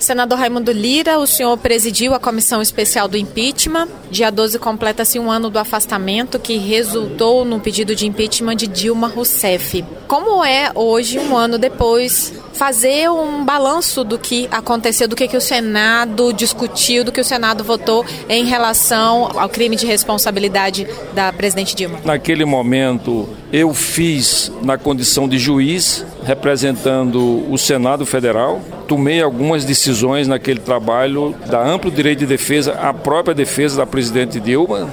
Senador Raimundo Lira, o senhor presidiu a Comissão Especial do Impeachment. Dia 12 completa-se um ano do afastamento que resultou no pedido de impeachment de Dilma Rousseff. Como é hoje, um ano depois, fazer um balanço do que aconteceu, do que o Senado discutiu, do que o Senado votou em relação ao crime de responsabilidade da presidente Dilma? Naquele momento, eu fiz na condição de juiz, representando o Senado Federal. Tomei algumas decisões naquele trabalho, da amplo direito de defesa, a própria defesa da presidente Dilma,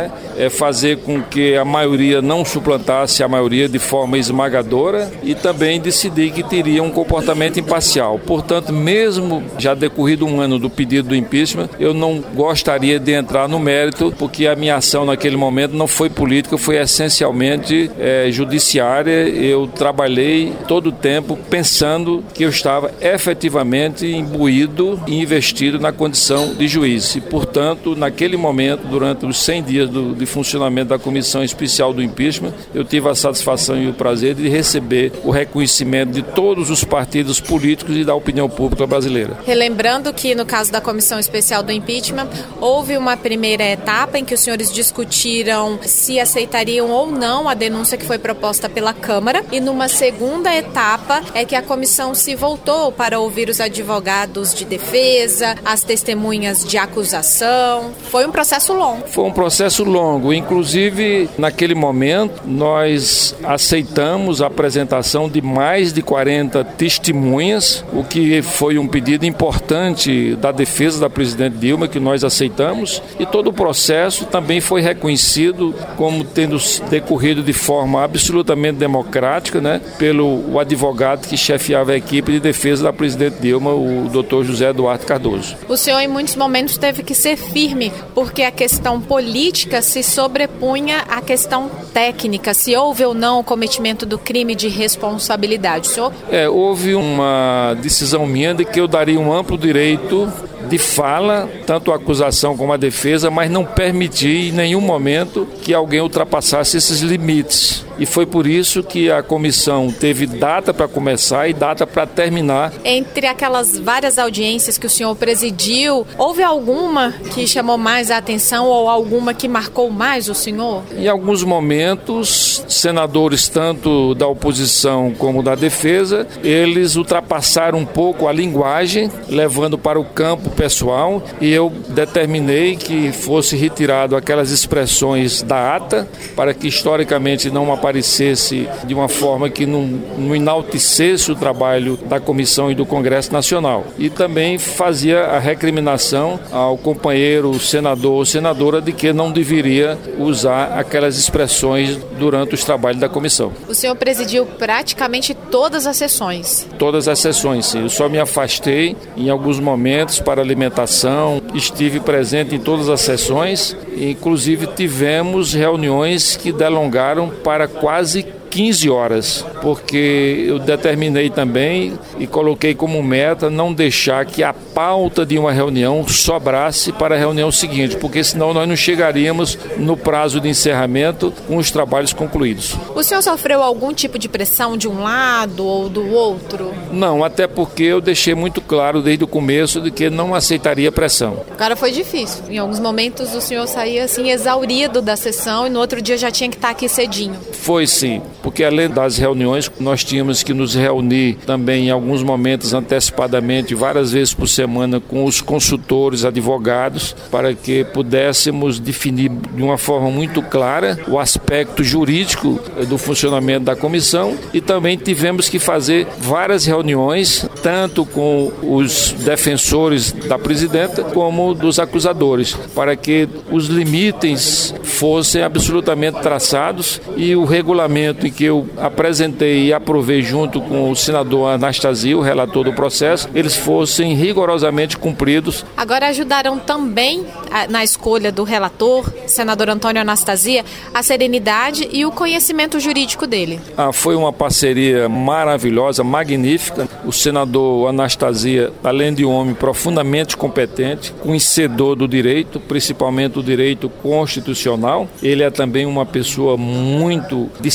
fazer com que a maioria não suplantasse a maioria de forma esmagadora e também decidir que teria um comportamento imparcial. Portanto, mesmo já decorrido um ano do pedido do impeachment, eu não gostaria de entrar no mérito, porque a minha ação naquele momento não foi política, foi essencialmente judiciária. Eu trabalhei todo o tempo pensando que eu estava efetivamente imbuído e investido na condição de juiz. E, portanto, naquele momento, durante os 100 dias de funcionamento da Comissão Especial do Impeachment, eu tive a satisfação e o prazer de receber o reconhecimento de todos os partidos políticos e da opinião pública brasileira. Relembrando que, no caso da Comissão Especial do Impeachment, houve uma primeira etapa em que os senhores discutiram se aceitariam ou não a denúncia que foi proposta pela Câmara, e numa segunda etapa é que a comissão se voltou para ouvir os advogados de defesa, as testemunhas de acusação. Foi um processo longo. Foi um processo longo. Inclusive, naquele momento, nós aceitamos a apresentação de mais de 40 testemunhas, o que foi um pedido importante da defesa da presidente Dilma, que nós aceitamos, e todo o processo também foi reconhecido como tendo decorrido de forma absolutamente democrática, pelo advogado que chefiava a equipe de defesa da presidente Dilma, o Dr. José Eduardo Cardoso. O senhor, em muitos momentos, teve que ser firme, porque a questão política se sobrepunha à questão técnica, se houve ou não o cometimento do crime de responsabilidade. O senhor... Houve uma decisão minha de que eu daria um amplo direito de fala, tanto a acusação como a defesa, mas não permiti em nenhum momento que alguém ultrapassasse esses limites. E foi por isso que a comissão teve data para começar e data para terminar. Entre aquelas várias audiências que o senhor presidiu, houve alguma que chamou mais a atenção ou alguma que marcou mais o senhor? Em alguns momentos, senadores tanto da oposição como da defesa, eles ultrapassaram um pouco a linguagem, levando para o campo pessoal, e eu determinei que fosse retirado aquelas expressões da ata, para que historicamente não aparecesse de uma forma que não enaltecesse o trabalho da Comissão e do Congresso Nacional. E também fazia a recriminação ao companheiro senador ou senadora de que não deveria usar aquelas expressões durante os trabalhos da comissão. O senhor presidiu praticamente todas as sessões? Todas as sessões, sim. Eu só me afastei em alguns momentos para alimentação, estive presente em todas as sessões, inclusive tivemos reuniões que delongaram para quase 15 horas, porque eu determinei também e coloquei como meta não deixar que a pauta de uma reunião sobrasse para a reunião seguinte, porque senão nós não chegaríamos no prazo de encerramento com os trabalhos concluídos. O senhor sofreu algum tipo de pressão de um lado ou do outro? Não, até porque eu deixei muito claro desde o começo de que não aceitaria pressão. Agora foi difícil. Em alguns momentos o senhor saía assim exaurido da sessão e no outro dia já tinha que estar aqui cedinho. Foi sim, porque além das reuniões, nós tínhamos que nos reunir também em alguns momentos antecipadamente, várias vezes por semana, com os consultores, advogados, para que pudéssemos definir de uma forma muito clara o aspecto jurídico do funcionamento da comissão, e também tivemos que fazer várias reuniões, tanto com os defensores da presidenta como dos acusadores, para que os limites fossem absolutamente traçados e o regulamento em que eu apresentei e aprovei junto com o senador Anastasia, o relator do processo, eles fossem rigorosamente cumpridos. Agora ajudaram também na escolha do relator, senador Antônio Anastasia, a serenidade e o conhecimento jurídico dele. Foi uma parceria maravilhosa, magnífica. O senador Anastasia, além de um homem profundamente competente, conhecedor do direito, principalmente do direito constitucional, ele é também uma pessoa muito disciplinada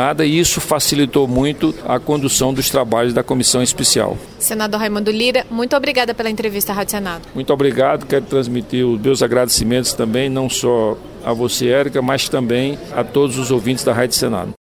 coordenada e isso facilitou muito a condução dos trabalhos da comissão especial. Senador Raimundo Lira, muito obrigada pela entrevista à Rádio Senado. Muito obrigado, quero transmitir os meus agradecimentos também, não só a você, Érica, mas também a todos os ouvintes da Rádio Senado.